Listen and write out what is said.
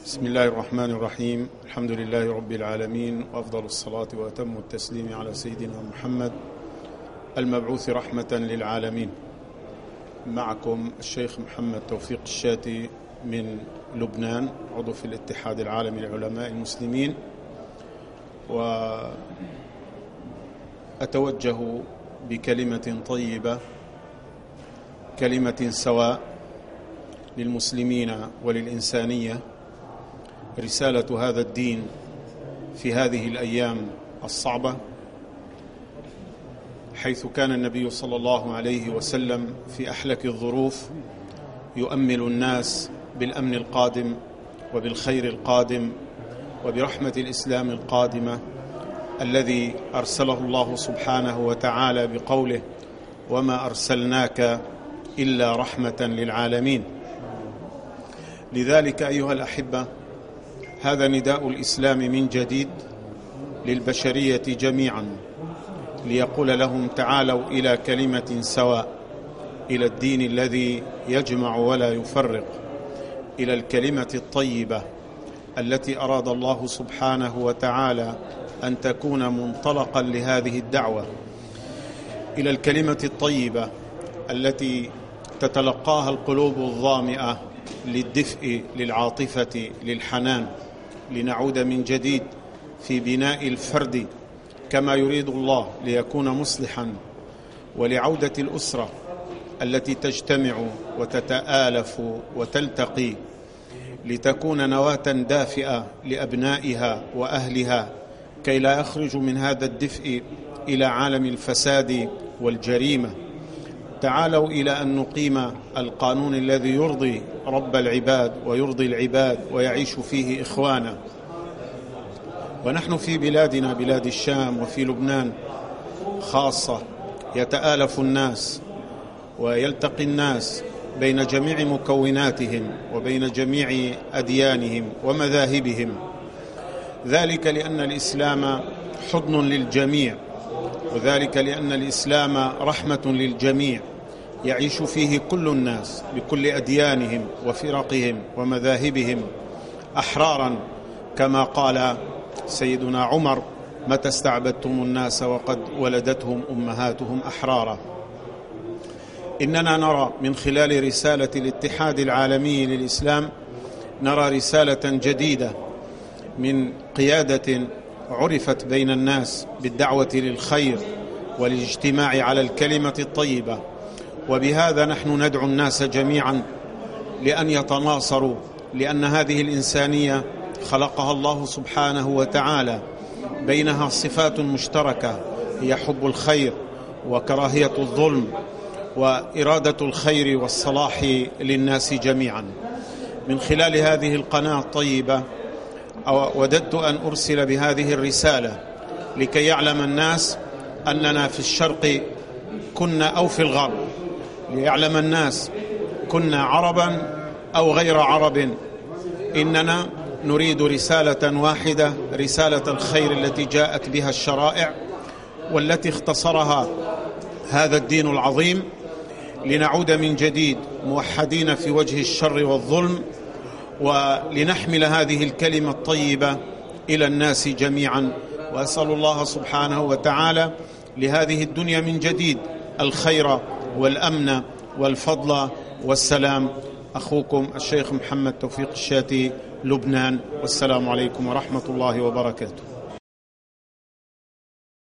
بسم الله الرحمن الرحيم. الحمد لله رب العالمين، وأفضل الصلاة وأتم التسليم على سيدنا محمد المبعوث رحمة للعالمين. معكم الشيخ محمد توفيق الشاتي من لبنان، عضو في الاتحاد العالمي لعلماء المسلمين، وأتوجه بكلمة طيبة، كلمة سواء للمسلمين وللإنسانية، رسالة هذا الدين في هذه الأيام الصعبة، حيث كان النبي صلى الله عليه وسلم في أحلك الظروف يؤمل الناس بالأمن القادم وبالخير القادم وبرحمة الإسلام القادمة الذي أرسله الله سبحانه وتعالى بقوله: وما أرسلناك إلا رحمة للعالمين. لذلك أيها الأحبة، هذا نداء الإسلام من جديد للبشرية جميعا، ليقول لهم: تعالوا إلى كلمة سواء، إلى الدين الذي يجمع ولا يفرق، إلى الكلمة الطيبة التي أراد الله سبحانه وتعالى أن تكون منطلقا لهذه الدعوة، إلى الكلمة الطيبة التي تتلقاها القلوب الظامئة للدفء، للعاطفة، للحنان، لنعود من جديد في بناء الفرد كما يريد الله ليكون مصلحا، ولعودة الأسرة التي تجتمع وتتآلف وتلتقي لتكون نواة دافئة لأبنائها وأهلها، كي لا يخرجوا من هذا الدفء إلى عالم الفساد والجريمة. تعالوا إلى أن نقيم القانون الذي يرضي رب العباد ويرضي العباد ويعيش فيه إخوانا. ونحن في بلادنا، بلاد الشام وفي لبنان خاصة، يتآلف الناس ويلتقي الناس بين جميع مكوناتهم وبين جميع أديانهم ومذاهبهم، ذلك لأن الإسلام حضن للجميع، وذلك لأن الإسلام رحمة للجميع، يعيش فيه كل الناس بكل أديانهم وفرقهم ومذاهبهم أحرارا، كما قال سيدنا عمر: متى استعبدتم الناس وقد ولدتهم أمهاتهم أحرارا. إننا نرى من خلال رسالة الاتحاد العالمي للإسلام، نرى رسالة جديدة من قيادة عرفت بين الناس بالدعوة للخير والاجتماع على الكلمة الطيبة. وبهذا نحن ندعو الناس جميعا لأن يتناصروا، لأن هذه الإنسانية خلقها الله سبحانه وتعالى، بينها صفات مشتركة هي حب الخير وكراهية الظلم وإرادة الخير والصلاح للناس جميعا. من خلال هذه القناة الطيبة وددت أن أرسل بهذه الرسالة لكي يعلم الناس أننا في الشرق كنا أو في الغرب، ليعلم الناس كنا عربا أو غير عرب، إننا نريد رسالة واحدة، رسالة الخير التي جاءت بها الشرائع والتي اختصرها هذا الدين العظيم، لنعود من جديد موحدين في وجه الشر والظلم، ولنحمل هذه الكلمة الطيبة إلى الناس جميعا. وأسأل الله سبحانه وتعالى لهذه الدنيا من جديد الخير والأمن والفضل والسلام. أخوكم الشيخ محمد توفيق الشاتي، لبنان، والسلام عليكم ورحمة الله وبركاته.